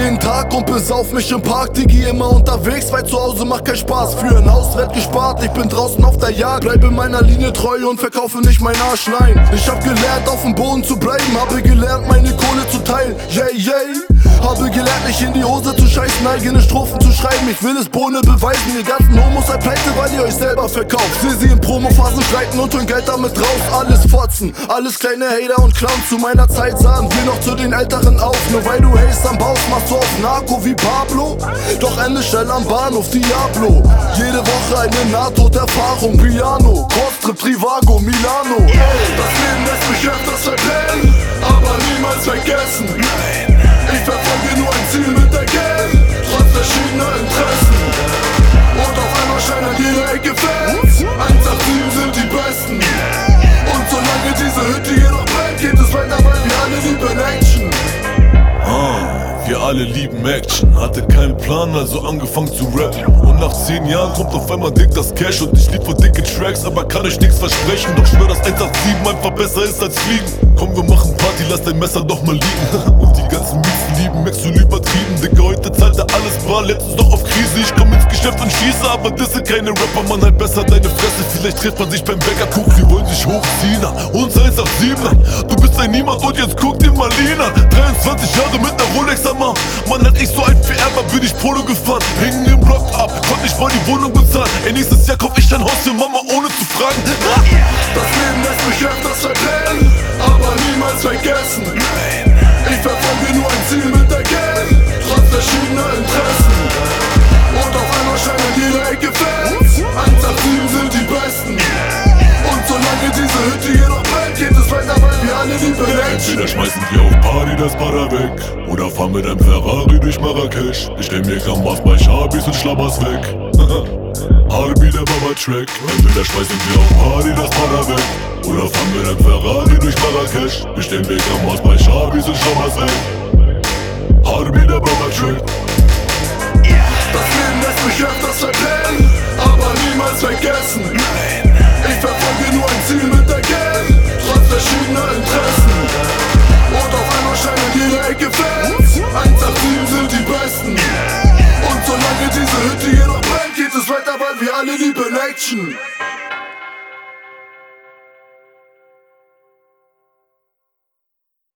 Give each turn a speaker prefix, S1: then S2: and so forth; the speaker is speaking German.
S1: jeden Tag und besauf mich im Park, Digi immer unterwegs, weil zu Hause macht kein Spaß. Für ein Haus wird gespart, ich bin draußen auf der Jagd, bleibe meiner Linie treu und verkaufe nicht mein Arsch, nein. Ich hab gelernt auf dem Boden zu bleiben, habe gelernt meine Kohle zu teilen, habe gelernt nicht in die Hose zu scheißen, eigene Strophen zu schreiben. Ich will es Bohne beweisen, ihr ganzen Homos seid pleite, weil ihr euch selber verkauft. Seh sie in Promophasen streiten und holen Geld damit raus. Alles Fotzen, alles kleine Hater und Clowns. Zu meiner Zeit sahen wir noch zu den Älteren auf. Nur weil du Haze am Bauch machst du auf Narco wie Pablo. Doch ende schnell am Bahnhof Diablo. Jede Woche eine Nahtoderfahrung, Piano, Crosstrip, Trivago, Milano. Das Leben lässt mich öfters verpennen, aber niemals vergessen. Ich verfolge nur ein Ziel mit der Gang, trotz verschiedener Interessen. Und auf einmal scheint an jeder Ecke Fans. 187 sind die Besten. Und solange diese Hütte hier noch brennt, geht es weiter, weil wir alle lieben Action.
S2: Wir alle lieben Action, hatte keinen Plan, also angefangen zu rappen. Und nach 10 Jahren kommt auf einmal dick das Cash und ich liefere dicke Tracks, aber kann euch nichts versprechen. Doch schwör, dass 187 einfach besser ist als Fliegen. Komm, wir machen Party, lass dein Messer doch mal liegen. Und die ganzen Mieten lieben Max so übertrieben. Digga, heute zahlt er alles bar, letztens doch auf Krise. Ich komm ins Geschäft und schieße, aber das sind keine Rapper, man, halt besser deine Fresse. Vielleicht trifft man sich beim Bäcker, guck, die wollen sich hochziehen. Uns 187er, du bist ein Niemand und jetzt guck dir mal Lina. 23 Jahre mit ner Rolex am Arm. Man hat nicht so alt wie er, bin ich Polo gefahren. Hingen im Block ab, konnte nicht mal die Wohnung bezahlen. Ey, nächstes Jahr kauf ich ein Haus für Mama, ohne zu fragen.
S1: Das Leben lässt mich öfters verpennen, aber niemals vergessen. Ich verfolge nur ein Ziel mit der Gang, trotz verschiedener Interessen. Und auf einmal scheint an jeder Ecke Fans. 187 sind die Besten. Und solange diese Hütte hier noch brennt, geht es weiter, weil wir alle lieben Action.
S2: Entweder schmeißen wir auf Party das Para weg oder fahren mit einem Ferrari durch Marrakesch. Ich stell mir Kamas bei Shabis und Schlammers weg. Harbi der Baba-Track. Entweder schmeißen wir auf Party das Para weg oder fahren mit einem Ferrari durch Marrakesch. Ich stell mir Kamas bei Shabis und Schlammers weg. Harbi der Baba-Track.
S1: Das Leben lässt mich öfters verpennen, aber niemals vergessen. Ich verfolge nur ein Ziel mit der Gang, trotz verschiedener Interessen. Und auf einmal scheint an jeder Ecke Fans. 187 sind die Besten. Und solange diese Hütte hier noch brennt, geht es weiter, weil wir alle lieben Action.